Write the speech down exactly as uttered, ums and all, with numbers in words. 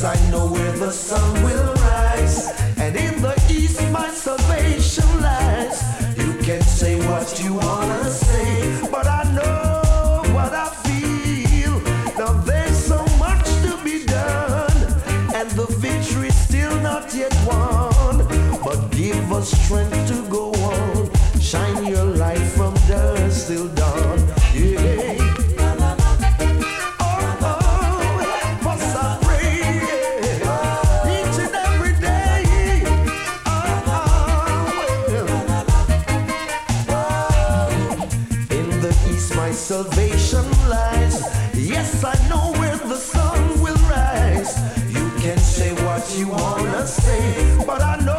I know where the sun will rise, and in the east my salvation lies. You can say what you wanna say, but I know what I feel. Now there's so much to be done, and the victory's still not yet won. But give us strength to go on. Shine your light from dusk till dawn. Yeah. Salvation lies. Yes, I know where the sun will rise. You can say what you wanna say, but I know